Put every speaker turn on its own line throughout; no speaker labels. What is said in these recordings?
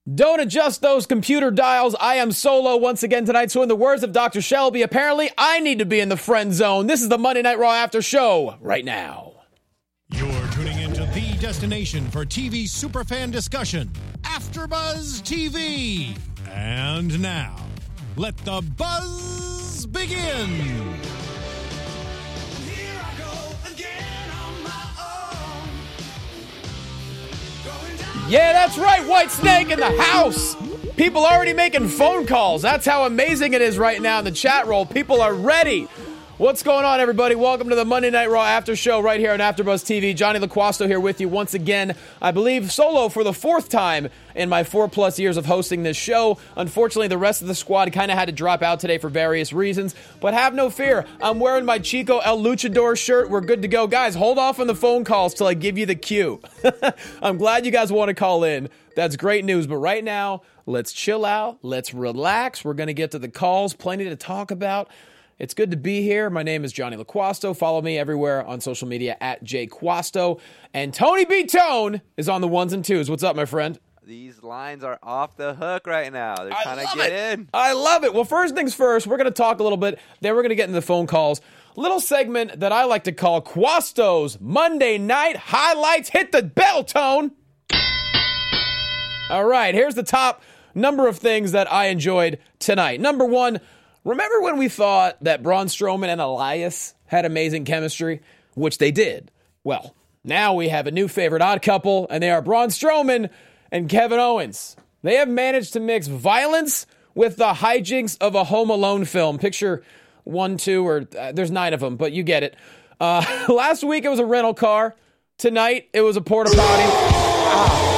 Don't adjust those computer dials. I am solo once again tonight. So in the words of Dr. Shelby, apparently I need to be in the friend zone. This is the Monday Night Raw After Show right now.
You're tuning into the destination for TV superfan discussion, AfterBuzz TV. And now, let the buzz begin.
Yeah, that's right, White Snake in the house. People already making phone calls. That's how amazing it is right now in the chat roll. People are ready. What's going on, everybody? Welcome to the Monday Night Raw After Show right here on AfterBuzz TV. Johnny LaQuasto here with you once again. I believe solo for the fourth time in my 4+ years of hosting this show. Unfortunately, the rest of the squad kind of had to drop out today for various reasons. But have no fear. I'm wearing my Chico El Luchador shirt. We're good to go. Guys, hold off on the phone calls till I give you the cue. I'm glad you guys want to call in. That's great news. But right now, let's chill out. Let's relax. We're going to get to the calls. Plenty to talk about. It's good to be here. My name is Johnny LaQuasto. Follow me everywhere on social media at JQuasto. And Tony B. Tone is on the ones and twos. What's up, my friend?
These lines are off the hook right now. They're trying to get in.
I love it. Well, first things first, we're going to talk a little bit. Then we're going to get into the phone calls. Little segment that I like to call Quasto's Monday Night Highlights. Hit the bell, Tone. All right, here's the top number of things that I enjoyed tonight. Number one, remember when we thought that Braun Strowman and Elias had amazing chemistry? Which they did. Well, now we have a new favorite odd couple, and they are Braun Strowman and Kevin Owens. They have managed to mix violence with the hijinks of a Home Alone film. Picture 1, 2, or there's 9 of them, but you get it. Last week it was a rental car. Tonight it was a porta potty.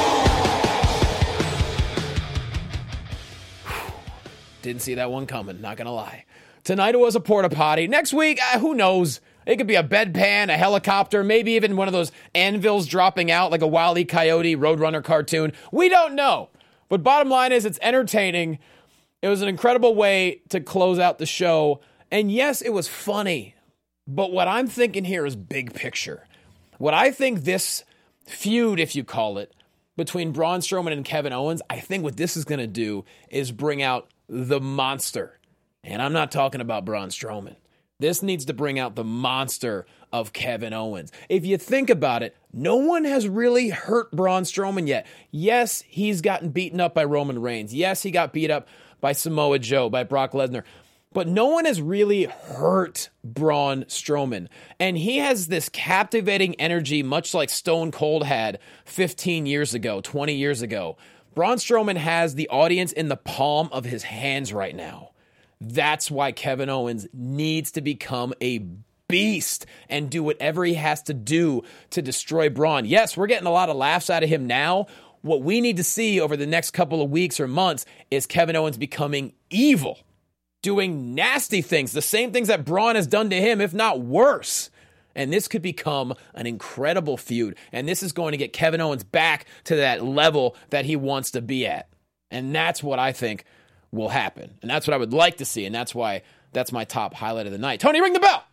Didn't see that one coming, not gonna lie. Tonight it was a porta potty. Next week, who knows? It could be a bedpan, a helicopter, maybe even one of those anvils dropping out like a Wile E. Coyote Roadrunner cartoon. We don't know. But bottom line is, it's entertaining. It was an incredible way to close out the show. And yes, it was funny. But what I'm thinking here is big picture. What I think this feud, if you call it, between Braun Strowman and Kevin Owens, I think what this is going to do is bring out the monster. And I'm not talking about Braun Strowman. This needs to bring out the monster of Kevin Owens. If you think about it, no one has really hurt Braun Strowman yet. Yes, he's gotten beaten up by Roman Reigns. Yes, he got beat up by Samoa Joe, by Brock Lesnar. But no one has really hurt Braun Strowman. And he has this captivating energy, much like Stone Cold had 15 years ago, 20 years ago. Braun Strowman has the audience in the palm of his hands right now. That's why Kevin Owens needs to become a beast and do whatever he has to do to destroy Braun. Yes, we're getting a lot of laughs out of him now. What we need to see over the next couple of weeks or months is Kevin Owens becoming evil, doing nasty things, the same things that Braun has done to him, if not worse. And this could become an incredible feud. And this is going to get Kevin Owens back to that level that he wants to be at. And that's what I think will happen. And that's what I would like to see. And that's why that's my top highlight of the night. Tony, ring the bell.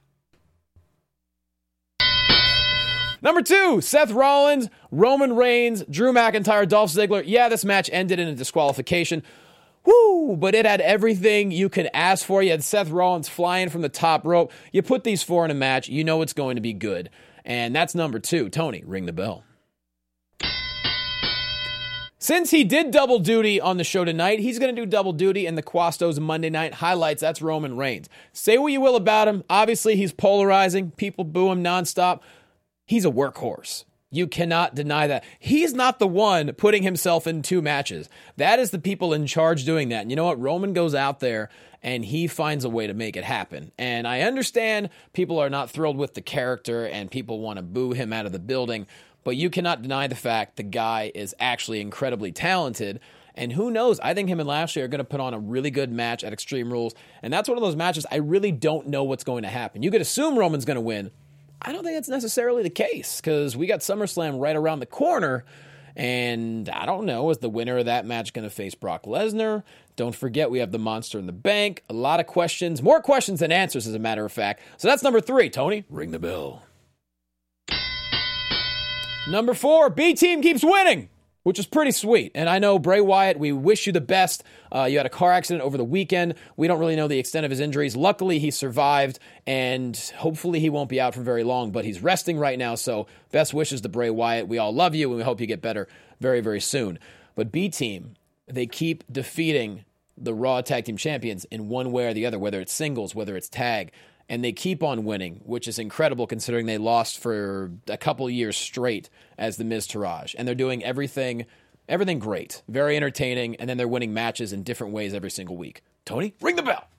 Number 2, Seth Rollins, Roman Reigns, Drew McIntyre, Dolph Ziggler. Yeah, this match ended in a disqualification. Woo! But it had everything you could ask for. You had Seth Rollins flying from the top rope. You put these 4 in a match, you know it's going to be good. And that's number 2. Tony, ring the bell. Since he did double duty on the show tonight, he's going to do double duty in the Quasto's Monday Night Highlights. That's Roman Reigns. Say what you will about him. Obviously, he's polarizing. People boo him nonstop. He's a workhorse. You cannot deny that. He's not the one putting himself in 2 matches. That is the people in charge doing that. And you know what? Roman goes out there and he finds a way to make it happen. And I understand people are not thrilled with the character and people want to boo him out of the building. But you cannot deny the fact the guy is actually incredibly talented. And who knows? I think him and Lashley are going to put on a really good match at Extreme Rules. And that's one of those matches I really don't know what's going to happen. You could assume Roman's going to win. I don't think that's necessarily the case because we got SummerSlam right around the corner. And I don't know, is the winner of that match going to face Brock Lesnar? Don't forget, we have the Monster in the Bank. A lot of questions. More questions than answers, as a matter of fact. So that's number 3. Tony, ring the bell. Number 4, B-Team keeps winning. which is pretty sweet. And I know, Bray Wyatt, we wish you the best. You had a car accident over the weekend. We don't really know the extent of his injuries. Luckily, he survived, and hopefully he won't be out for very long, but he's resting right now, so best wishes to Bray Wyatt. We all love you, and we hope you get better very, very soon. But B-Team, they keep defeating the Raw Tag Team Champions in one way or the other, whether it's singles, whether it's tag, and they keep on winning, which is incredible considering they lost for a couple years straight as the Miz Taraj. And they're doing everything great, very entertaining, and then they're winning matches in different ways every single week. Tony, ring the bell.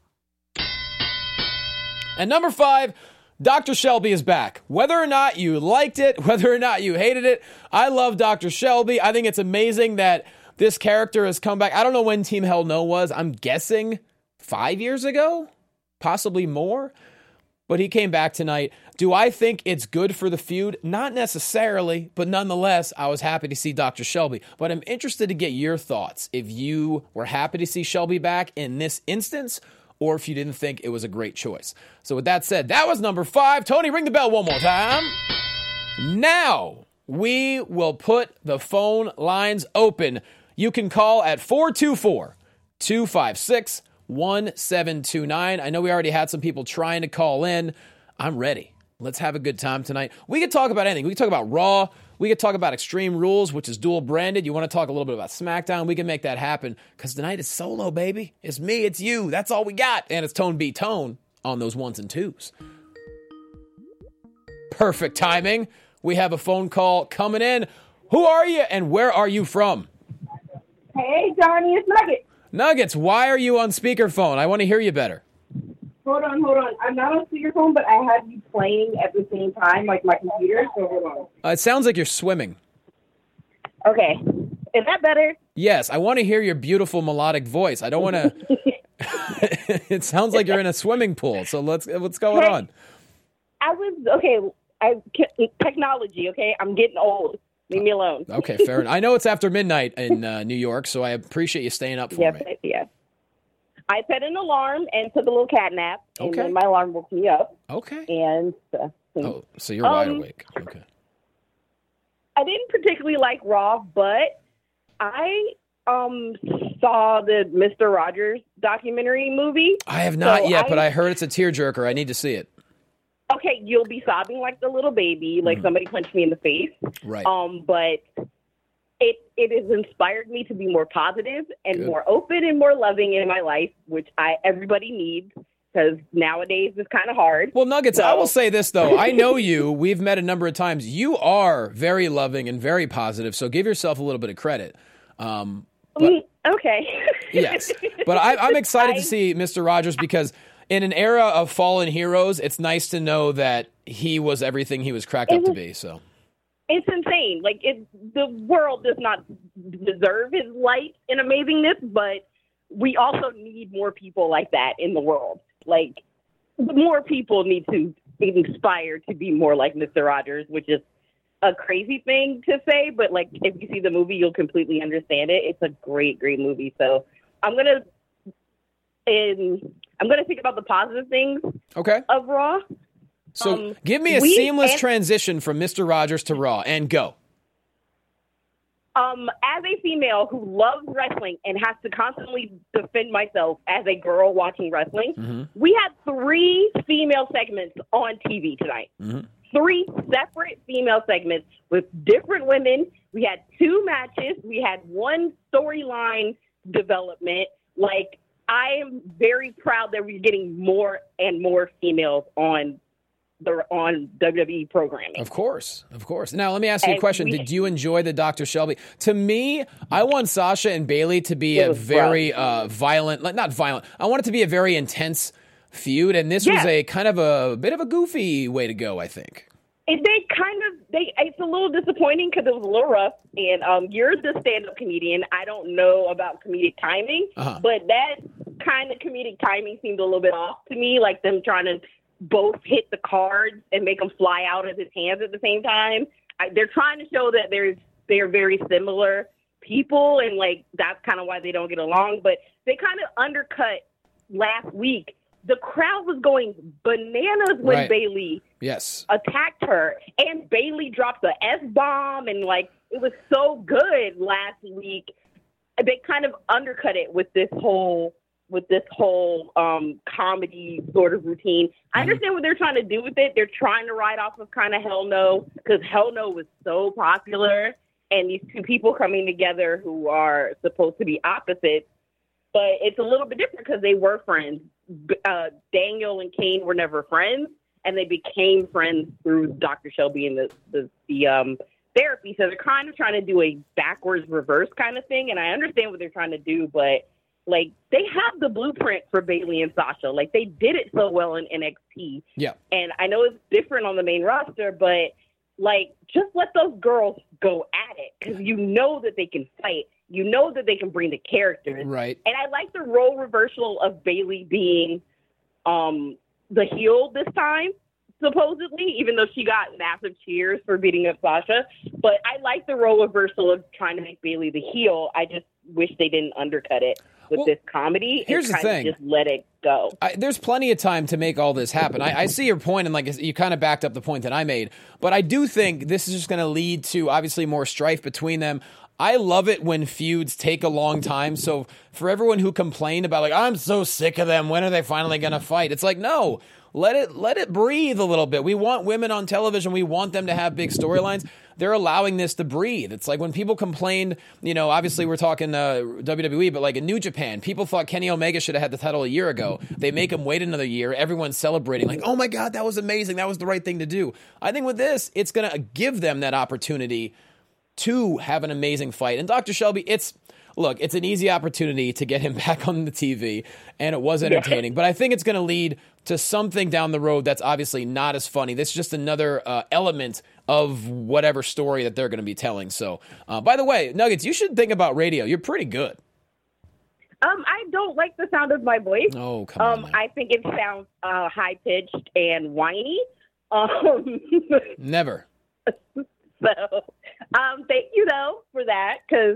And number 5, Dr. Shelby is back. Whether or not you liked it, whether or not you hated it, I love Dr. Shelby. I think it's amazing that this character has come back. I don't know when Team Hell No was. I'm guessing 5 years ago, possibly more. But he came back tonight. Do I think it's good for the feud? Not necessarily, but nonetheless, I was happy to see Dr. Shelby. But I'm interested to get your thoughts. If you were happy to see Shelby back in this instance, or if you didn't think it was a great choice. So with that said, that was number 5. Tony, ring the bell one more time. Now, we will put the phone lines open. You can call at 424-256-1729. I know we already had some people trying to call in. I'm ready. Let's have a good time tonight. We could talk about anything. We could talk about Raw. We could talk about Extreme Rules, which is dual branded. You want to talk a little bit about SmackDown? We can make that happen because tonight is solo, baby. It's me, it's you. That's all we got. And it's Tone beat Tone on those 1s and 2s. Perfect timing. We have a phone call coming in. Who are you and where are you from?
Hey, Johnny, it's Nugget.
Nuggets, why are you on speakerphone? I want to hear you better.
Hold on. I'm not on speakerphone, but I have you playing at the same time, like my computer, so hold on.
It sounds like you're swimming.
Okay. Is that better?
Yes, I want to hear your beautiful melodic voice. I don't want to... It sounds like you're in a swimming pool, so what's going on?
Technology, okay? I'm getting old. Leave me alone.
Okay, fair enough. I know it's after midnight in New York, so I appreciate you staying up for me.
Yes. I set an alarm and took a little cat nap, and then my alarm woke me up.
Okay.
And
so you're wide awake. Okay.
I didn't particularly like Raw, but I saw the Mr. Rogers documentary movie.
I have not yet, but I heard it's a tearjerker. I need to see it.
Okay, you'll be sobbing like the little baby, like somebody punched me in the face.
Right.
But it has inspired me to be more positive and more open and more loving in my life, which everybody needs because nowadays it's kind of hard.
Well, Nuggets, I will say this, though. I know you. We've met a number of times. You are very loving and very positive, so give yourself a little bit of credit.
Okay.
Yes. But I'm excited to see Mr. Rogers because in an era of fallen heroes, it's nice to know that he was everything he was cracked up to be. So
it's insane. Like the world does not deserve his light and amazingness, but we also need more people like that in the world. Like more people need to be inspired to be more like Mr. Rogers, which is a crazy thing to say, but like if you see the movie, you'll completely understand it. It's a great, great movie. So I'm gonna think about the positive things of Raw.
So give me a seamless transition from Mr. Rogers to Raw and go.
As a female who loves wrestling and has to constantly defend myself as a girl watching wrestling, we had 3 female segments on TV tonight. 3 separate female segments with different women. We had 2 matches. We had 1 storyline development. Like, I am very proud that we're getting more and more females on WWE programming.
Of course. Now, let me ask you a question. Did you enjoy the Dr. Shelby? To me, I want Sasha and Bayley to be a very violent, not violent. I want it to be a very intense feud, and this was a kind of a bit of a goofy way to go, I think.
It's a little disappointing because it was a little rough, and you're the stand-up comedian. I don't know about comedic timing, but that kind of comedic timing seemed a little bit off to me, like them trying to both hit the cards and make them fly out of his hands at the same time. They're trying to show that they're very similar people, and like that's kind of why they don't get along. But they kind of undercut last week the crowd was going bananas when
Right.
Bailey
Yes.
attacked her, and Bailey dropped the F-bomb, and like it was so good last week. They kind of undercut it with this whole comedy sort of routine. I understand what they're trying to do with it. They're trying to ride off of kind of Hell No, because Hell No was so popular, and these two people coming together who are supposed to be opposites, but it's a little bit different because they were friends. Daniel and Kane were never friends, and they became friends through Dr. Shelby and the therapy. So they're kind of trying to do a backwards reverse kind of thing, and I understand what they're trying to do, but like they have the blueprint for Bailey and Sasha. Like they did it so well in NXT.
Yeah.
And I know it's different on the main roster, but like just let those girls go at it, because you know that they can fight. You know that they can bring the characters.
Right.
And I like the role reversal of Bailey being the heel this time, supposedly, even though she got massive cheers for beating up Sasha. But I like the role reversal of trying to make Bailey the heel. I just wish they didn't undercut it with this comedy.
Here's the
and
thing.
just let it go.
There's plenty of time to make all this happen. I see your point, and like you kind of backed up the point that I made. But I do think this is just going to lead to obviously more strife between them. I love it when feuds take a long time. So for everyone who complained about like, I'm so sick of them, when are they finally going to fight? It's like, no, let it breathe a little bit. We want women on television. We want them to have big storylines. They're allowing this to breathe. It's like when people complained, obviously we're talking WWE, but like in New Japan, people thought Kenny Omega should have had the title a year ago. They make him wait another year. Everyone's celebrating like, oh my God, that was amazing. That was the right thing to do. I think with this, it's going to give them that opportunity to have an amazing fight. And Dr. Shelby, it's an easy opportunity to get him back on the TV, and it was entertaining. But I think it's going to lead to something down the road that's obviously not as funny. This is just another element of whatever story that they're going to be telling. So, by the way, Nuggets, you should think about radio. You're pretty good.
I don't like the sound of my voice.
Oh, come on, man.
I think it sounds high-pitched and whiny.
Never.
So, thank you though for that, because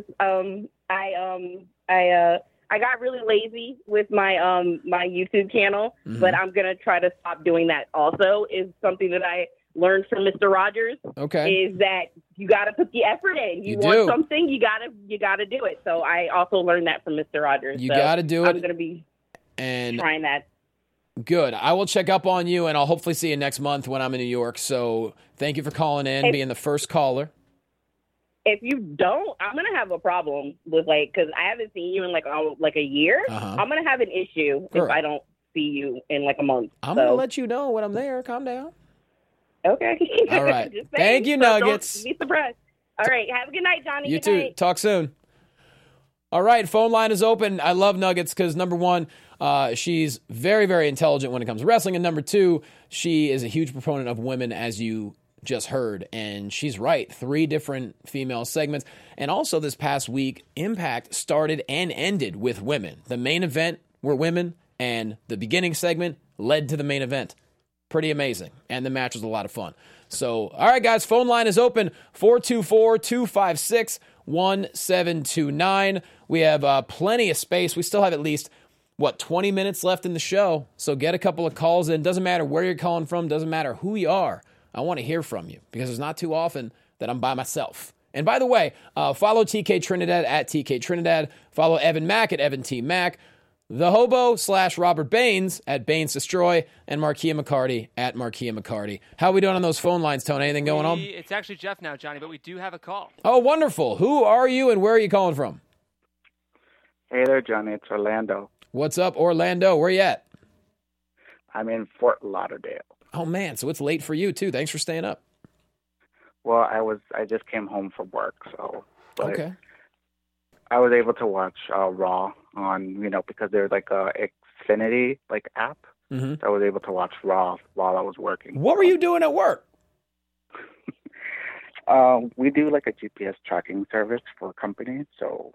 I got really lazy with my my YouTube channel, but I'm gonna try to stop doing that. Also, is something that I learned from Mr. Rogers. Okay, is that you got to put the effort in. You want something, you gotta do it. So I also learned that from Mr. Rogers.
You got to do it.
I'm gonna be trying that.
Good. I will check up on you, and I'll hopefully see you next month when I'm in New York. So thank you for calling in, being the first caller.
If you don't, I'm going to have a problem with, because I haven't seen you in, a year. I'm going to have an issue if I don't see you in, a month.
I'm going to let you know when I'm there. Calm down.
Okay.
All right. Thank you, Nuggets.
Don't be surprised. All right. Have a good night, Johnny.
You
good
too.
Night.
Talk soon. All right. Phone line is open. I love Nuggets because, number one, she's very, very intelligent when it comes to wrestling. And number two, she is a huge proponent of women, as you just heard. And she's right. 3 different female segments. And also this past week, Impact started and ended with women. The main event were women, and the beginning segment led to the main event. Pretty amazing. And the match was a lot of fun. So, all right, guys, phone line is open, 424-256-1729. We have plenty of space. We still have at least 20 minutes left in the show. So get a couple of calls in. Doesn't matter where you're calling from. Doesn't matter who you are. I want to hear from you because it's not too often that I'm by myself. And by the way, follow TK Trinidad at TK Trinidad. Follow Evan Mack at Evan T. Mack. The Hobo / Robert Baines at Baines Destroy. And Markia McCarty at Markia McCarty. How are we doing on those phone lines, Tony? Anything going on?
It's actually Jeff now, Johnny, but we do have a call.
Oh, wonderful. Who are you and where are you calling from?
Hey there, Johnny. It's Orlando.
What's up, Orlando? Where you at?
I'm in Fort Lauderdale.
Oh, man. So it's late for you, too. Thanks for staying up.
Well, I just came home from work, so.
Okay.
I was able to watch Raw on, because there's a Xfinity app. Mm-hmm. So I was able to watch Raw while I was working.
What were you doing at work?
We do a GPS tracking service for a company, so.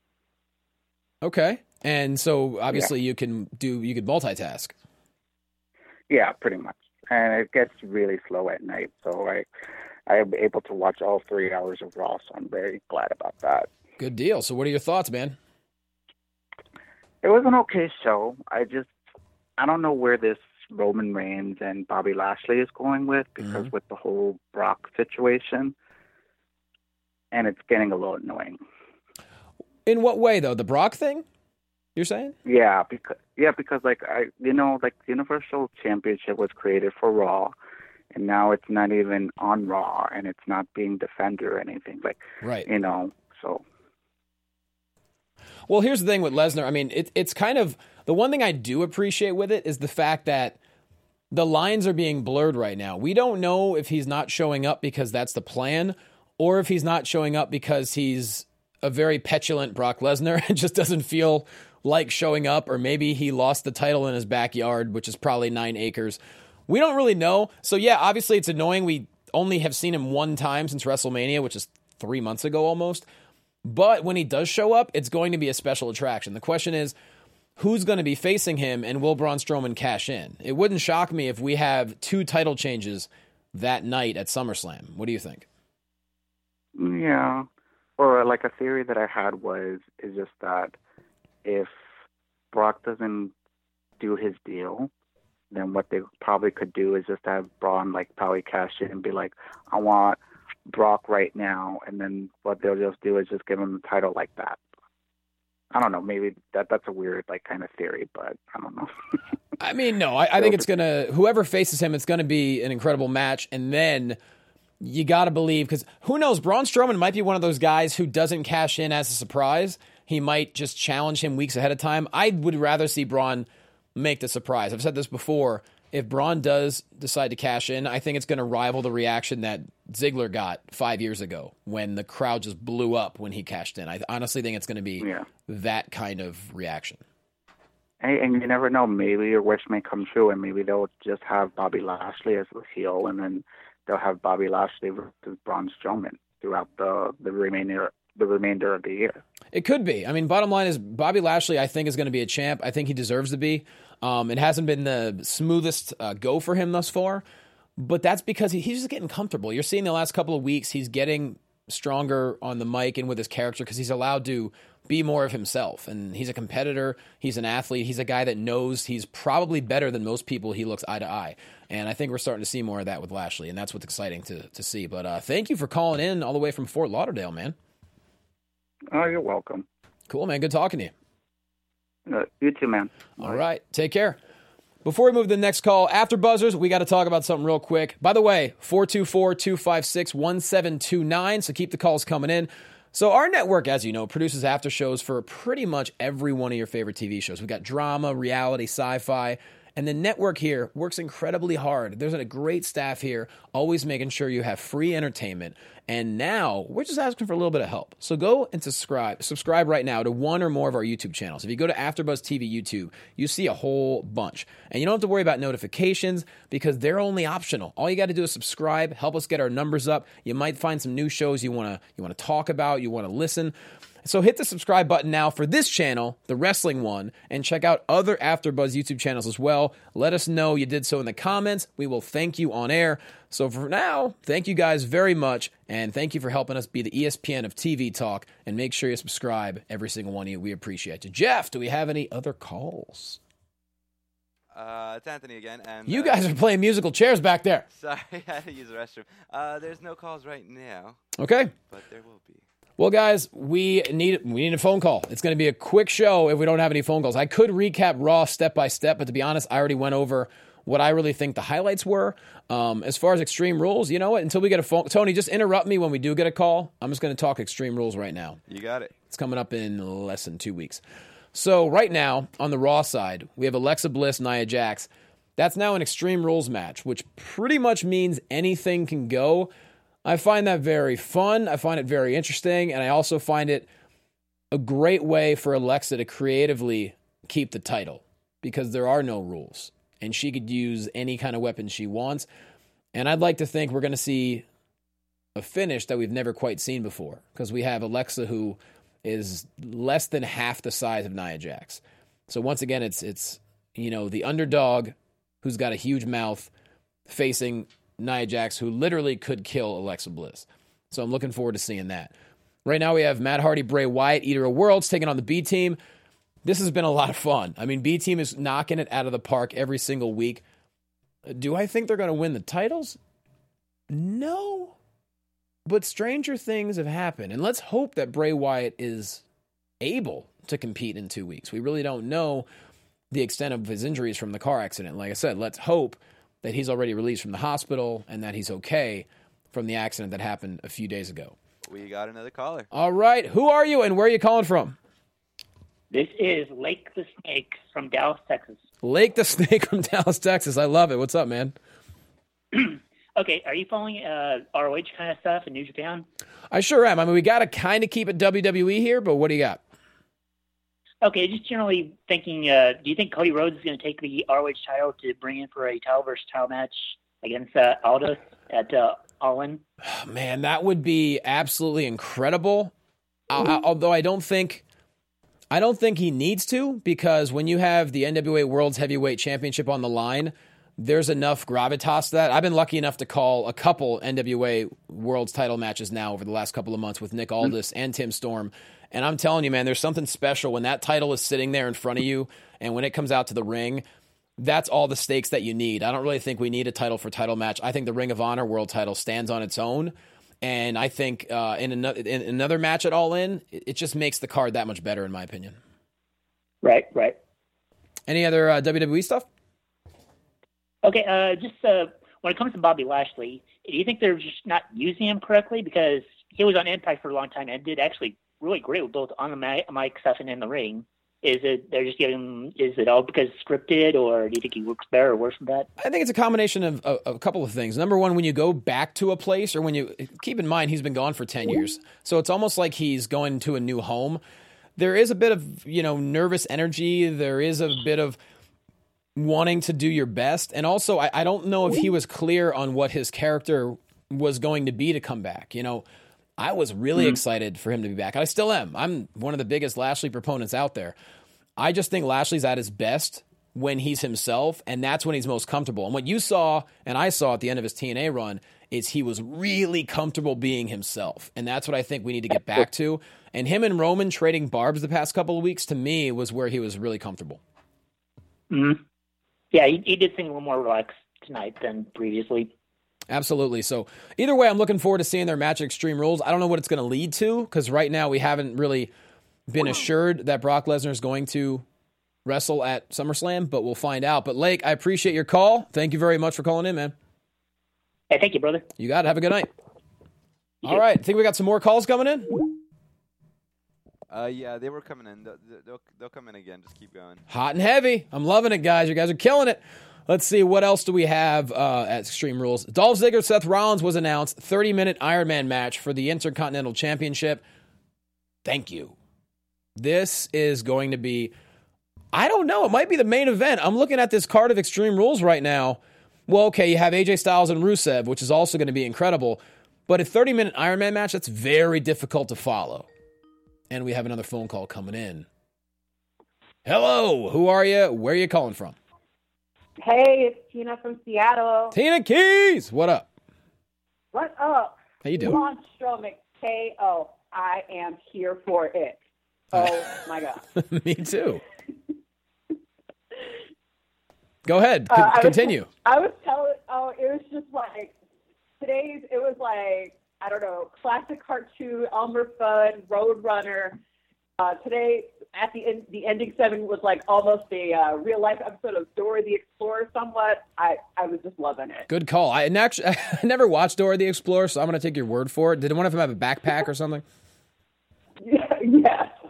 Okay. And so obviously you could multitask.
Yeah, pretty much. And it gets really slow at night, so I am able to watch all 3 hours of Raw, so I'm very glad about that.
Good deal. So what are your thoughts, man?
It was an okay show. I I don't know where this Roman Reigns and Bobby Lashley is going with, because with the whole Brock situation, and it's getting a little annoying.
In what way, though? The Brock thing, you're saying?
Yeah, because like the Universal Championship was created for Raw, and now it's not even on Raw, and it's not being defended or anything. Like,
right.
So.
Well, here's the thing with Lesnar. I mean, it's kind of the one thing I do appreciate with it is the fact that the lines are being blurred right now. We don't know if he's not showing up because that's the plan, or if he's not showing up because he's a very petulant Brock Lesnar and just doesn't feel like showing up, or maybe he lost the title in his backyard, which is probably 9 acres. We don't really know. So yeah, obviously it's annoying. We only have seen him one time since WrestleMania, which is 3 months ago almost. But when he does show up, it's going to be a special attraction. The question is, who's going to be facing him, and will Braun Strowman cash in? It wouldn't shock me if we have 2 title changes that night at SummerSlam. What do you think?
Yeah. Or like a theory that I had is just that if Brock doesn't do his deal, then what they probably could do is just have Braun like probably cash in and be like, I want Brock right now, and then what they'll just do is just give him the title like that. I don't know, maybe that's a weird like kind of theory, but I don't know.
I mean, no, I think it's gonna, whoever faces him, it's gonna be an incredible match, and then you gotta believe, because who knows, Braun Strowman might be one of those guys who doesn't cash in as a surprise. He might just challenge him weeks ahead of time. I would rather see Braun make the surprise. I've said this before. If Braun does decide to cash in, I think it's going to rival the reaction that Ziggler got 5 years ago when the crowd just blew up when he cashed in. I honestly think it's going to be that kind of reaction.
And you never know. Maybe your wish may come true, and maybe they'll just have Bobby Lashley as the heel, and then they'll have Bobby Lashley versus Braun Strowman throughout the remainder of the year.
It could be. I mean, bottom line is Bobby Lashley, I think, is going to be a champ. I think he deserves to be. It hasn't been the smoothest go for him thus far, but that's because he's just getting comfortable. You're seeing the last couple of weeks, he's getting stronger on the mic and with his character because he's allowed to be more of himself. And he's a competitor. He's an athlete. He's a guy that knows he's probably better than most people he looks eye to eye. And I think we're starting to see more of that with Lashley, and that's what's exciting to see. But thank you for calling in all the way from Fort Lauderdale, man.
Oh, you're welcome.
Cool, man. Good talking to you.
You too, man.
All right. Take care. Before we move to the next call, after buzzers, we got to talk about something real quick. By the way, 424-256-1729, so keep the calls coming in. So our network, as you know, produces after shows for pretty much every one of your favorite TV shows. We've got drama, reality, sci-fi, and the network here works incredibly hard. There's a great staff here, always making sure you have free entertainment. And now we're just asking for a little bit of help. So go and subscribe right now to one or more of our YouTube channels. If you go to AfterBuzz TV YouTube, you see a whole bunch. And you don't have to worry about notifications because they're only optional. All you got to do is subscribe, help us get our numbers up. You might find some new shows you want to talk about, you want to listen. So hit the subscribe button now for this channel, the wrestling one, and check out other AfterBuzz YouTube channels as well. Let us know you did so in the comments. We will thank you on air. So for now, thank you guys very much, and thank you for helping us be the ESPN of TV talk, and make sure you subscribe, every single one of you. We appreciate you. Jeff, do we have any other calls?
It's Anthony again. And
you guys are playing musical chairs back there.
Sorry, I had to use the restroom. There's no calls right now.
Okay.
But there will be.
Well, guys, we need a phone call. It's going to be a quick show if we don't have any phone calls. I could recap Raw step by step, but to be honest, I already went over what I really think the highlights were. As far as Extreme Rules, you know what? Until we get a phone, Tony, just interrupt me when we do get a call. I'm just going to talk Extreme Rules right now.
You got it.
It's coming up in less than 2 weeks. So right now, on the Raw side, we have Alexa Bliss, Nia Jax. That's now an Extreme Rules match, which pretty much means anything can go. I find that very fun. I find it very interesting. And I also find it a great way for Alexa to creatively keep the title because there are no rules. And she could use any kind of weapon she wants. And I'd like to think we're going to see a finish that we've never quite seen before because we have Alexa who is less than half the size of Nia Jax. So once again, it's the underdog who's got a huge mouth facing Nia Jax, who literally could kill Alexa Bliss. So I'm looking forward to seeing that. Right now we have Matt Hardy, Bray Wyatt, Eater of Worlds taking on the B Team. This has been a lot of fun. I mean, B Team is knocking it out of the park every single week. Do I think they're going to win the titles? No. But stranger things have happened. And let's hope that Bray Wyatt is able to compete in 2 weeks. We really don't know the extent of his injuries from the car accident. Like I said, let's hope that he's already released from the hospital and that he's okay from the accident that happened a few days ago.
We got another caller.
All right. Who are you and where are you calling from?
This is Lake the Snake from Dallas, Texas.
Lake the Snake from Dallas, Texas. I love it. What's up, man?
Okay, are you following ROH kind of stuff in New Japan?
I sure am. I mean, we got to kind of keep it WWE here, but what do you got?
Okay, just generally thinking, do you think Cody Rhodes is going to take the ROH title to bring in for a title versus title match against Aldous at All In?
Oh, man, that would be absolutely incredible. Although I don't think he needs to, because when you have the NWA World's Heavyweight Championship on the line, there's enough gravitas to that. I've been lucky enough to call a couple NWA World's title matches now over the last couple of months with Nick Aldis and Tim Storm. And I'm telling you, man, there's something special when that title is sitting there in front of you, and when it comes out to the ring, that's all the stakes that you need. I don't really think we need a title for title match. I think the Ring of Honor World title stands on its own. And I think in another match at All In, it just makes the card that much better, in my opinion.
Right.
Any other WWE stuff?
Okay, just when it comes to Bobby Lashley, do you think they're just not using him correctly? Because he was on Impact for a long time and did actually really great with both on the mic stuff and in the ring. Is it all because it's scripted, or do you think he works better or worse than that?
I think it's a combination of a couple of things. Number one, when you go back to a place, or when you keep in mind he's been gone for 10 years, so it's almost like he's going to a new home. There is a bit of, nervous energy. There is a bit of wanting to do your best. And also, I don't know if he was clear on what his character was going to be to come back. I was really excited for him to be back. I still am. I'm one of the biggest Lashley proponents out there. I just think Lashley's at his best when he's himself, and that's when he's most comfortable. And what you saw, and I saw at the end of his TNA run, is he was really comfortable being himself. And that's what I think we need to get back to. And him and Roman trading barbs the past couple of weeks, to me, was where he was really comfortable.
Mm-hmm. Yeah, he did seem a little more relaxed tonight than previously.
Absolutely. So either way, I'm looking forward to seeing their match at Extreme Rules. I don't know what it's going to lead to, because right now we haven't really been assured that Brock Lesnar is going to wrestle at SummerSlam, but we'll find out. But Lake, I appreciate your call. Thank you very much for calling in, man.
Hey, thank you, brother.
You got it. Have a good night. All right. I think we got some more calls coming in.
Yeah, they were coming in. They'll come in again. Just keep going.
Hot and heavy. I'm loving it, guys. You guys are killing it. Let's see, what else do we have at Extreme Rules? Dolph Ziggler, Seth Rollins was announced. 30-minute Iron Man match for the Intercontinental Championship. Thank you. This is going to be, I don't know, it might be the main event. I'm looking at this card of Extreme Rules right now. Well, okay, you have AJ Styles and Rusev, which is also going to be incredible. But a 30-minute Iron Man match, that's very difficult to follow. And we have another phone call coming in. Hello, who are you? Where are you calling from?
Hey, it's Tina from Seattle.
Tina Keys, what up?
What up?
How you doing?
Braun Strowman, KO. I am here for it. Oh, my God.
Me too. Go ahead. Continue.
I was telling, it was just like, it was like, I don't know, classic cartoon, Elmer Fudd, Roadrunner. Today, at the ending segment was like almost a real-life episode of Dora the Explorer somewhat. I was just loving it.
Good call. I never watched Dora the Explorer, so I'm going to take your word for it. Did one of them have a backpack or something?
Yes.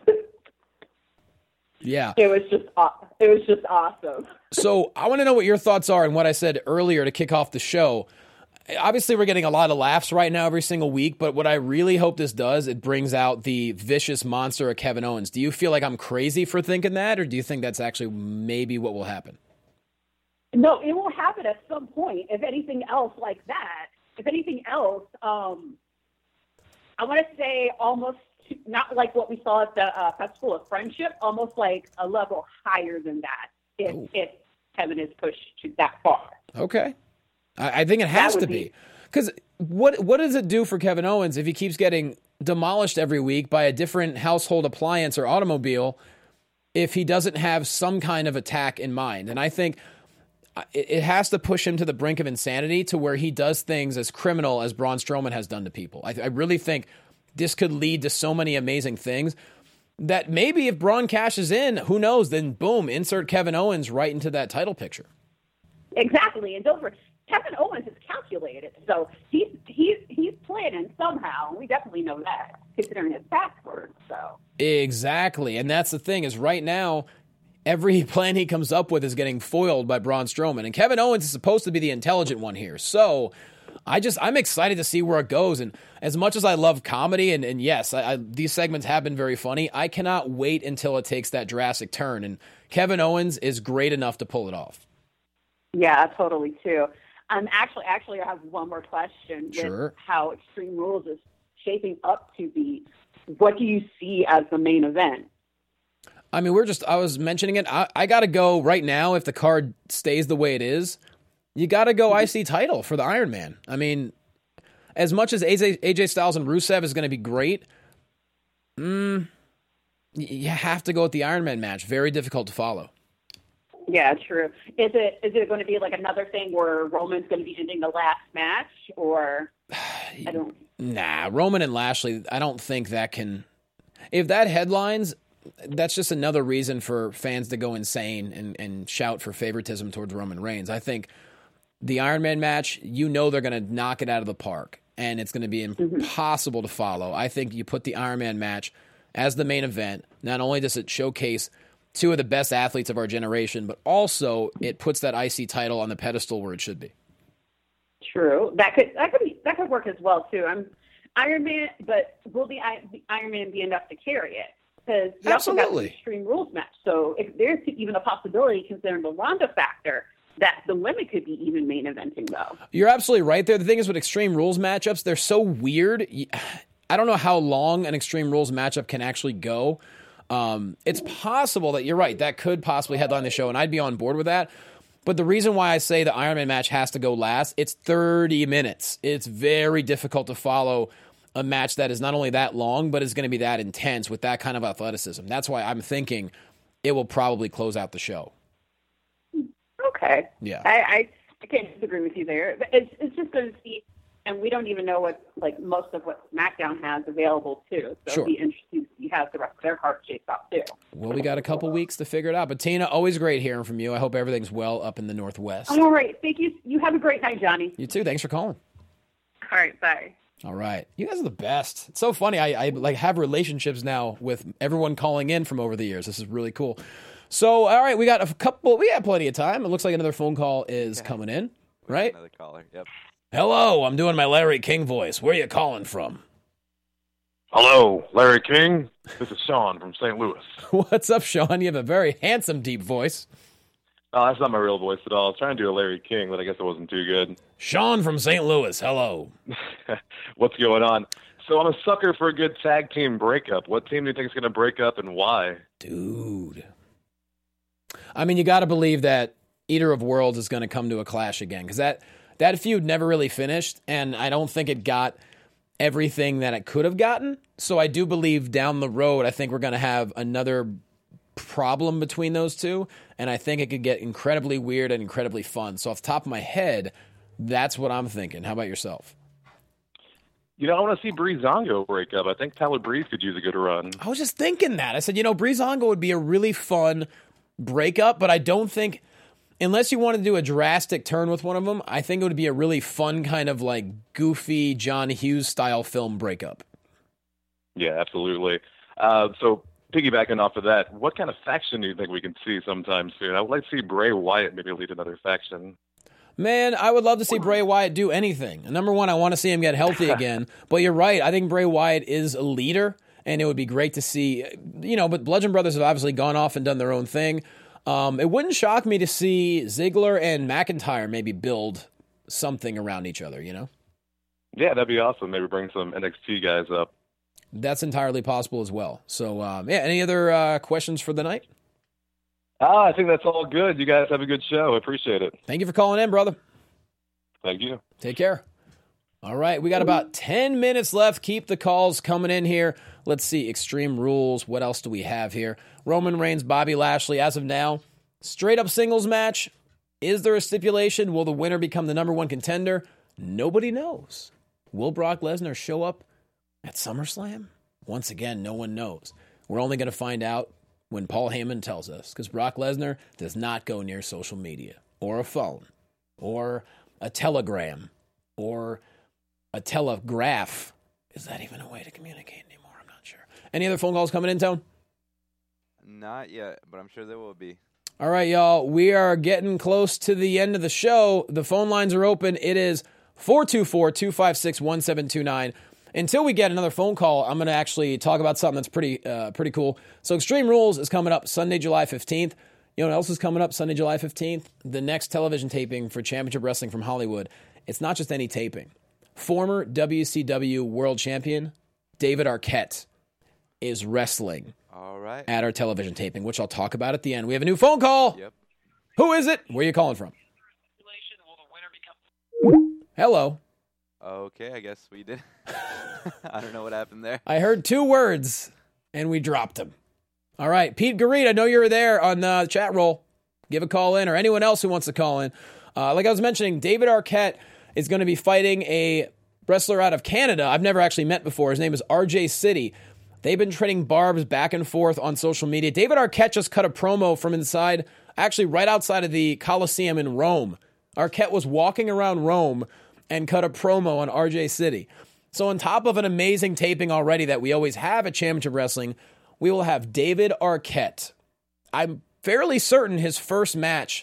Yeah.
It was just awesome.
So I want to know what your thoughts are on what I said earlier to kick off the show. Obviously, we're getting a lot of laughs right now every single week, but what I really hope this does, it brings out the vicious monster of Kevin Owens. Do you feel like I'm crazy for thinking that, or do you think that's actually maybe what will happen?
No, it will happen at some point. If anything else like that, I want to say almost not like what we saw at the Festival of Friendship, almost like a level higher than that if Kevin is pushed to that far.
Okay. I think it has to be. Because what does it do for Kevin Owens if he keeps getting demolished every week by a different household appliance or automobile? if he doesn't have some kind of attack in mind. And I think it has to push him to the brink of insanity to where he does things as criminal as Braun Strowman has done to people. I really think this could lead to so many amazing things that maybe if Braun cashes in, who knows, then boom, insert Kevin Owens right into that title picture.
Exactly. And don't forget, Kevin Owens is calculated. So he's planning somehow. We definitely know that, considering his password. So
Exactly. And that's the thing is right now, every plan he comes up with is getting foiled by Braun Strowman. And Kevin Owens is supposed to be the intelligent one here. So I'm excited to see where it goes. And as much as I love comedy, and yes, these segments have been very funny, I cannot wait until it takes that drastic turn. And Kevin Owens is great enough to pull it off.
yeah, totally too. Actually, I have one more question. With
Sure.
how Extreme Rules is shaping up to be, what do you see as the main event?
I mean, I was mentioning it. I got to go right now. If the card stays the way it is, you got to go IC title for the Iron Man. I mean, as much as AJ Styles and Rusev is going to be great, you have to go with the Iron Man match. Very difficult to follow.
Yeah, true. Is it going to be like another thing where Roman's going to be ending the last match, or I don't?
Nah, Roman and Lashley, I don't think that can. If that headlines, that's just another reason for fans to go insane and shout for favoritism towards Roman Reigns. I think the Iron Man match, they're going to knock it out of the park, and it's going to be impossible to follow. I think you put the Iron Man match as the main event. Not only does it showcase two of the best athletes of our generation, but also it puts that IC title on the pedestal where it should be.
True. That could work as well too. I'm Iron Man, but will the Iron Man be enough to carry it? Because we also got the Extreme Rules match. So if there's even a possibility, considering the Ronda factor, that the women could be even main eventing though.
You're absolutely right there. The thing is with Extreme Rules matchups, they're so weird. I don't know how long an Extreme Rules matchup can actually go. It's possible that you're right. That could possibly headline the show, and I'd be on board with that. But the reason why I say the Iron Man match has to go last, it's 30 minutes. It's very difficult to follow a match that is not only that long, but is going to be that intense with that kind of athleticism. That's why I'm thinking it will probably close out the show.
Okay.
Yeah.
I can't disagree with you there. It's just going to see, and we don't even know what most of what SmackDown has available too. So
Sure.
it'll be interesting to see how the rest of their card shapes out too.
Well, we got a couple weeks to figure it out. But Tina, always great hearing from you. I hope everything's well up in the Northwest.
All right. Thank you. You have a great night, Johnny.
You too. Thanks for calling.
All right. Bye.
All right. You guys are the best. It's so funny. I have relationships now with everyone calling in from over the years. This is really cool. So, all right, we got plenty of time. It looks like another phone call is coming in, right?
Another caller. Yep.
Hello, I'm doing my Larry King voice. Where are you calling from?
Hello, Larry King. This is Sean from St. Louis.
What's up, Sean? You have a very handsome, deep voice.
Oh, that's not my real voice at all. I was trying to do a Larry King, but I guess it wasn't too good.
Sean from St. Louis, hello.
What's going on? So I'm a sucker for a good tag team breakup. What team do you think is going to break up and why?
Dude. I mean, you got to believe that Eater of Worlds is going to come to a clash again, because that feud never really finished, and I don't think it got everything that it could have gotten. So I do believe down the road, I think we're going to have another problem between those two, and I think it could get incredibly weird and incredibly fun. So off the top of my head, that's what I'm thinking. How about yourself?
You know, I want to see Breezango break up. I think Tyler Breeze could use a good run.
I was just thinking that. I said, Breezango would be a really fun breakup, but I don't think, unless you want to do a drastic turn with one of them, I think it would be a really fun kind of like goofy John Hughes style film breakup.
Yeah, absolutely. So piggybacking off of that, what kind of faction do you think we can see sometime soon? I would like to see Bray Wyatt maybe lead another faction.
Man, I would love to see Bray Wyatt do anything. Number one, I want to see him get healthy again. But you're right. I think Bray Wyatt is a leader, and it would be great to see, but Bludgeon Brothers have obviously gone off and done their own thing. It wouldn't shock me to see Ziggler and McIntyre maybe build something around each other,
Yeah, that'd be awesome. Maybe bring some NXT guys up.
That's entirely possible as well. So, any other questions for the night?
I think that's all good. You guys have a good show. I appreciate it.
Thank you for calling in, brother.
Thank you.
Take care. All right, we got about 10 minutes left. Keep the calls coming in here. Let's see, Extreme Rules. What else do we have here? Roman Reigns, Bobby Lashley. As of now, straight up singles match. Is there a stipulation? Will the winner become the number one contender? Nobody knows. Will Brock Lesnar show up at SummerSlam? Once again, no one knows. We're only going to find out when Paul Heyman tells us, because Brock Lesnar does not go near social media or a phone or a telegram or a telegraph. Is that even a way to communicate anymore? I'm not sure. Any other phone calls coming in, Tone?
Not yet, but I'm sure there will be.
All right, y'all. We are getting close to the end of the show. The phone lines are open. It is 424-256-1729. Until we get another phone call, I'm going to actually talk about something that's pretty cool. So Extreme Rules is coming up Sunday, July 15th. You know what else is coming up Sunday, July 15th? The next television taping for Championship Wrestling from Hollywood. It's not just any taping. Former WCW World Champion David Arquette is wrestling at our television taping, which I'll talk about at the end. We have a new phone call.
Yep.
Who is it? Where are you calling from? Hello.
Okay, I guess we did. I don't know what happened there.
I heard two words, and we dropped them. All right, Pete Gareed, I know you were there on the chat roll. Give a call in, or anyone else who wants to call in. Like I was mentioning, David Arquette is going to be fighting a wrestler out of Canada I've never actually met before. His name is RJ City. They've been trading barbs back and forth on social media. David Arquette just cut a promo from inside, actually right outside of the Coliseum in Rome. Arquette was walking around Rome and cut a promo on RJ City. So on top of an amazing taping already that we always have at Championship Wrestling, we will have David Arquette. I'm fairly certain his first match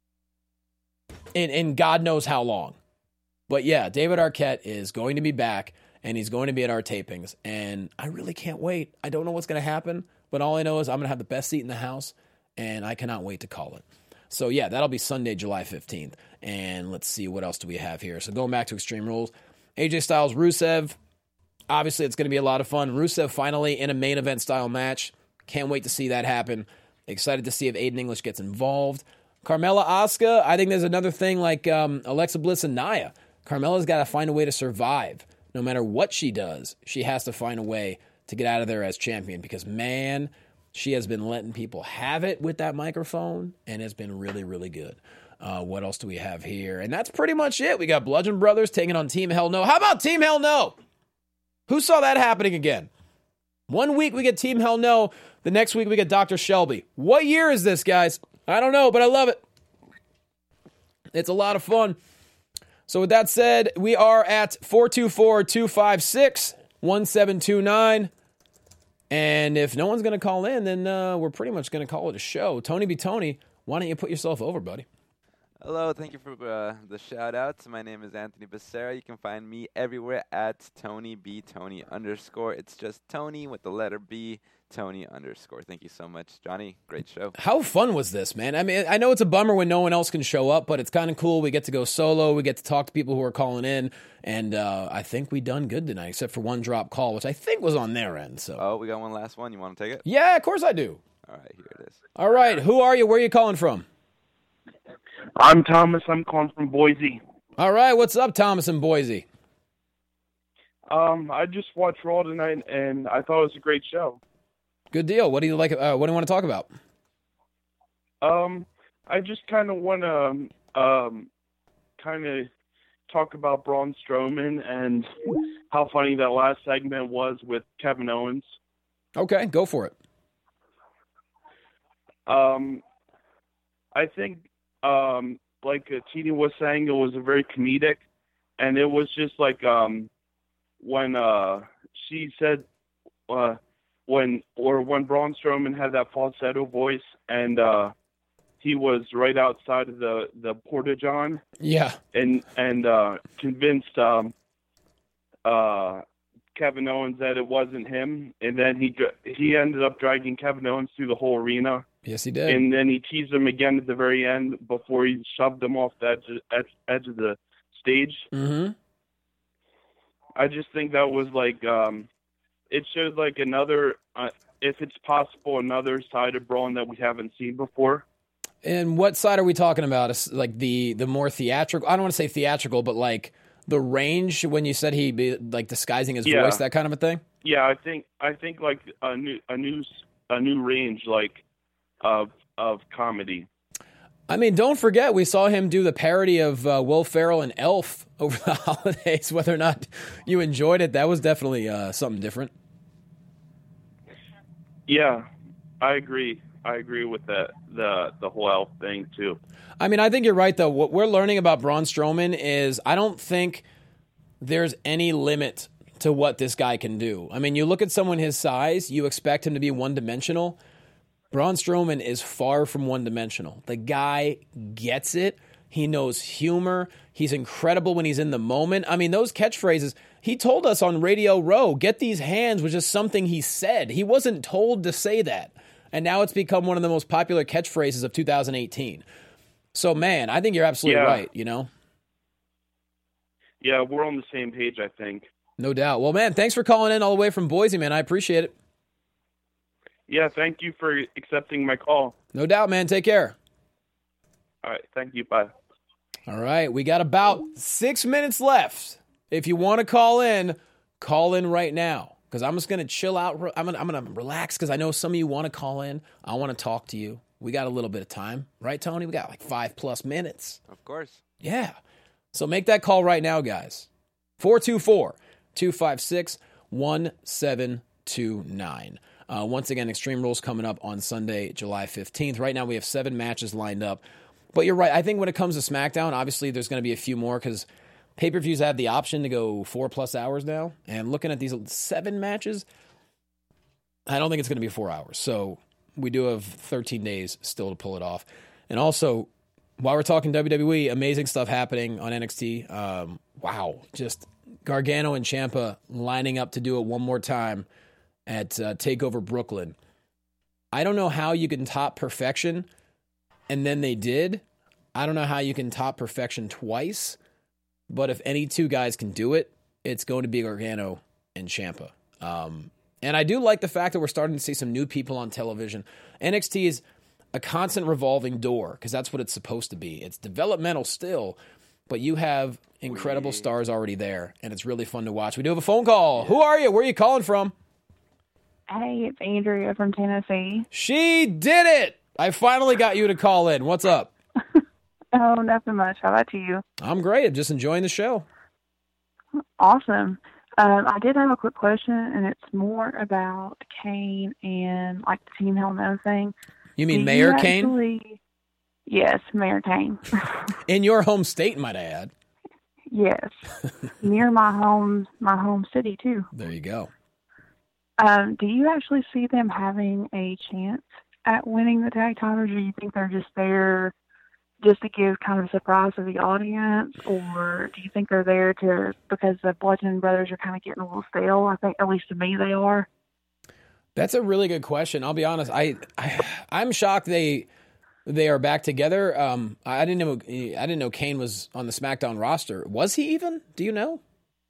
in God knows how long. But yeah, David Arquette is going to be back, and he's going to be at our tapings. And I really can't wait. I don't know what's going to happen, but all I know is I'm going to have the best seat in the house, and I cannot wait to call it. So yeah, that'll be Sunday, July 15th. And let's see, what else do we have here? So going back to Extreme Rules, AJ Styles, Rusev. Obviously, it's going to be a lot of fun. Rusev finally in a main event style match. Can't wait to see that happen. Excited to see if Aiden English gets involved. Carmella, Asuka. I think there's another thing like Alexa Bliss and Nia. Carmella's got to find a way to survive. No matter what she does, she has to find a way to get out of there as champion because, man, she has been letting people have it with that microphone, and it's been really, really good. What else do we have here? And that's pretty much it. We got Bludgeon Brothers taking on Team Hell No. How about Team Hell No? Who saw that happening again? 1 week we get Team Hell No. The next week we get Dr. Shelby. What year is this, guys? I don't know, but I love it. It's a lot of fun. So with that said, we are at 424-256-1729. And if no one's going to call in, then we're pretty much going to call it a show. Tony B. Tony, why don't you put yourself over, buddy?
Hello, thank you for the shout-outs. My name is Anthony Becerra. You can find me everywhere at TonyBTony_. It's just Tony with the letter B, Tony_. Thank you so much, Johnny. Great show.
How fun was this, man? I mean, I know it's a bummer when no one else can show up, but it's kind of cool. We get to go solo. We get to talk to people who are calling in, and I think we done good tonight, except for one drop call, which I think was on their end. So.
Oh, we got one last one. You want to take it?
Yeah, of course I do.
All right, here it is.
All right, who are you? Where are you calling from?
I'm Thomas. I'm calling from Boise.
All right, what's up, Thomas in Boise?
I just watched Raw tonight, and I thought it was a great show.
Good deal. What do you like? What do you want to talk about?
I just kind of want to talk about Braun Strowman and how funny that last segment was with Kevin Owens.
Okay, go for it.
I think, like Tina was saying, it was a very comedic, and it was just like when she said when Braun Strowman had that falsetto voice, and he was right outside of the Porta-John.
Yeah,
and convinced Kevin Owens that it wasn't him, and then he ended up dragging Kevin Owens through the whole arena.
Yes, he did.
And then he teased him again at the very end before he shoved him off the edge of the stage.
Mm-hmm.
I just think that was like, it showed like another, if it's possible, another side of Braun that we haven't seen before.
And what side are we talking about? Like the more theatrical, I don't want to say theatrical, but like the range when you said he'd be like disguising his
Yeah.
voice, that kind of a thing?
Yeah, I think like a new range like of comedy.
I mean, don't forget, we saw him do the parody of Will Ferrell and Elf over the holidays. Whether or not you enjoyed it, that was definitely something different.
Yeah, I agree. I agree with that. The whole Elf thing too.
I mean, I think you're right, though. What we're learning about Braun Strowman is I don't think there's any limit to what this guy can do. I mean, you look at someone his size, you expect him to be one-dimensional. Braun Strowman is far from one-dimensional. The guy gets it. He knows humor. He's incredible when he's in the moment. I mean, those catchphrases, he told us on Radio Row, get these hands was just something he said. He wasn't told to say that. And now it's become one of the most popular catchphrases of 2018. So, man, I think you're absolutely right, you know?
Yeah, we're on the same page, I think.
No doubt. Well, man, thanks for calling in all the way from Boise, man. I appreciate it.
Yeah, thank you for accepting my call.
No doubt, man. Take care.
All right, thank you. Bye.
All right, we got about 6 minutes left. If you want to call in right now. Because I'm just going to chill out. I'm going to relax because I know some of you want to call in. I want to talk to you. We got a little bit of time. Right, Tony? We got like 5+ minutes.
Of course.
Yeah. So make that call right now, guys. 424-256-1729. Once again, Extreme Rules coming up on Sunday, July 15th. Right now we have 7 matches lined up. But you're right. I think when it comes to SmackDown, obviously there's going to be a few more because pay-per-views have the option to go 4+ hours now. And looking at these 7 matches, I don't think it's going to be 4 hours. So we do have 13 days still to pull it off. And also, while we're talking WWE, amazing stuff happening on NXT. Wow. Just Gargano and Ciampa lining up to do it one more time at TakeOver Brooklyn. I don't know how you can top Perfection, and then they did. I don't know how you can top Perfection twice, but if any two guys can do it, it's going to be Gargano and Ciampa. And I do like the fact that we're starting to see some new people on television. NXT is a constant revolving door because that's what it's supposed to be. It's developmental still, but you have incredible stars already there, and it's really fun to watch. We do have a phone call. Who are you? Where are you calling from?
Hey, it's Andrea from Tennessee.
She did it! I finally got you to call in. What's up?
Oh, nothing much. How about you?
I'm great. I'm just enjoying the show.
Awesome. I did have a quick question, and it's more about Kane and like the Team Hell No thing.
You mean Mayor Kane?
Yes, Mayor Kane.
In your home state, might I add.
Yes, near my home city too.
There you go.
Do you actually see them having a chance at winning the tag titles, or do you think they're just there just to give kind of a surprise to the audience, or do you think they're there because the Bludgeon Brothers are kind of getting a little stale? I think, at least to me, they are.
That's a really good question. I'll be honest. I'm shocked they are back together. I didn't know Kane was on the SmackDown roster. Was he even? Do you know?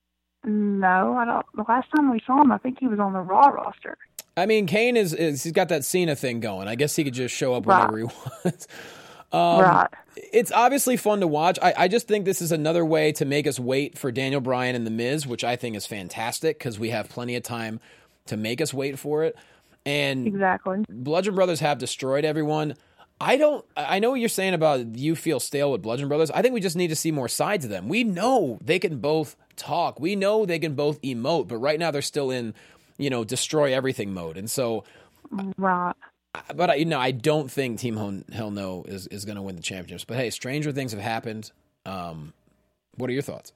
No, I don't. The last time we saw him, I think he was on the Raw roster.
I mean, Kane he's got that Cena thing going. I guess he could just show up whenever he wants.
Right.
It's obviously fun to watch. I just think this is another way to make us wait for Daniel Bryan and The Miz, which I think is fantastic because we have plenty of time to make us wait for it. And
exactly.
Bludgeon Brothers have destroyed everyone. I know what you're saying about you feel stale with Bludgeon Brothers. I think we just need to see more sides of them. We know they can both talk. We know they can both emote, but right now they're still in, destroy everything mode. And so,
right.
But I don't think Team Hell No is going to win the championships. But hey, stranger things have happened. What are your thoughts?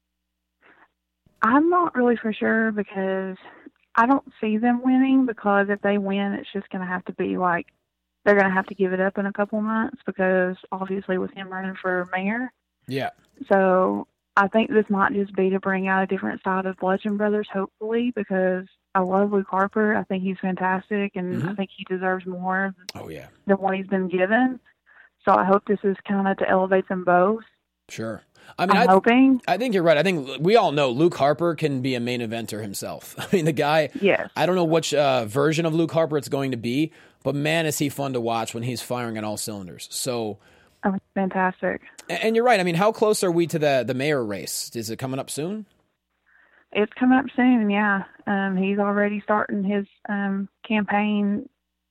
I'm not really for sure because I don't see them winning, because if they win, it's just going to have to be like they're going to have to give it up in a couple months, because obviously with him running for mayor.
Yeah.
So I think this might just be to bring out a different side of Bludgeon Brothers, hopefully, because I love Luke Harper. I think he's fantastic, and I think he deserves more than what he's been given. So I hope this is kind of to elevate them both.
Sure. I mean,
I'm hoping.
I think you're right. I think we all know Luke Harper can be a main eventer himself. I mean, the guy,
yes.
I don't know which version of Luke Harper it's going to be, but man, is he fun to watch when he's firing on all cylinders. So,
fantastic.
And you're right. I mean, how close are we to the mayor race? Is it coming up soon?
It's coming up soon, yeah. He's already starting his campaign,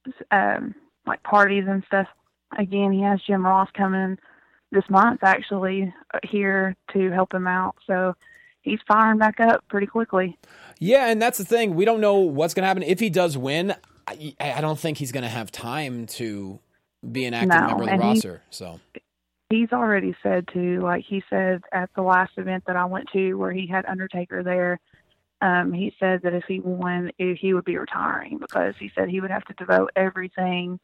like parties and stuff. Again, he has Jim Ross coming this month, actually, here to help him out. So he's firing back up pretty quickly.
Yeah, and that's the thing. We don't know what's going to happen. If he does win, I don't think he's going to have time to be an active member of the roster. So
he's already said he said at the last event that I went to where he had Undertaker there, he said that if he won, he would be retiring because he said he would have to devote everything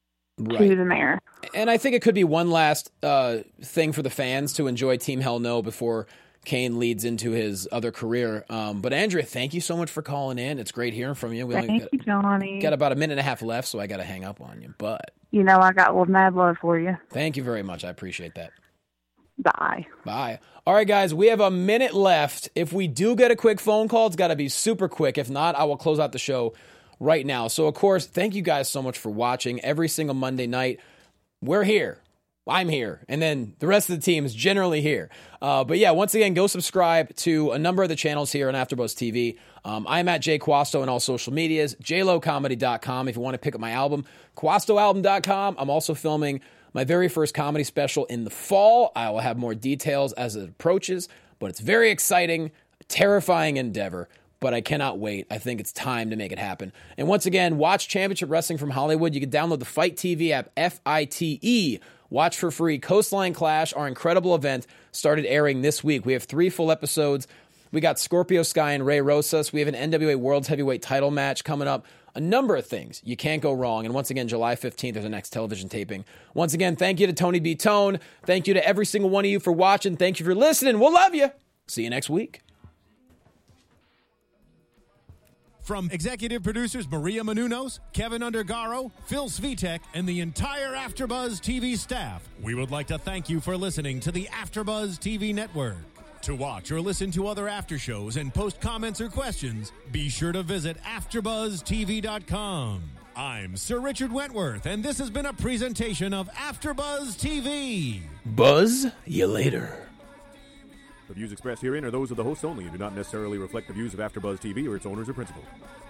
to the mayor.
And I think it could be one last thing for the fans to enjoy Team Hell No before Kane leads into his other career. But Andrea, thank you so much for calling in. It's great hearing from you.
Thank you, Johnny.
Got about a minute and a half left, so I got to hang up on you. But
I got mad love for you.
Thank you very much. I appreciate that.
Bye.
Bye. All right, guys, we have a minute left. If we do get a quick phone call, it's got to be super quick. If not, I will close out the show right now. So, of course, thank you guys so much for watching every single Monday night. We're here. I'm here. And then the rest of the team is generally here. But yeah, once again, go subscribe to a number of the channels here on AfterBuzz TV. I'm at Jay Quasto on all social medias, jlocomedy.com if you want to pick up my album, quastoalbum.com. I'm also filming my very first comedy special in the fall. I will have more details as it approaches, but it's very exciting, terrifying endeavor. But I cannot wait. I think it's time to make it happen. And once again, watch Championship Wrestling from Hollywood. You can download the Fight TV app, FITE. Watch for free. Coastline Clash, our incredible event, started airing this week. We have 3 full episodes. We got Scorpio Sky and Ray Rosas. We have an NWA World Heavyweight title match coming up. A number of things. You can't go wrong. And once again, July 15th is the next television taping. Once again, thank you to Tony B. Tone. Thank you to every single one of you for watching. Thank you for listening. We'll love you. See you next week.
From executive producers Maria Menounos, Kevin Undergaro, Phil Svitek, and the entire AfterBuzz TV staff, we would like to thank you for listening to the AfterBuzz TV network. To watch or listen to other after shows and post comments or questions, be sure to visit AfterBuzzTV.com. I'm Sir Richard Wentworth, and this has been a presentation of AfterBuzz TV.
Buzz you later.
The views expressed herein are those of the hosts only and do not necessarily reflect the views of AfterBuzz TV or its owners or principals.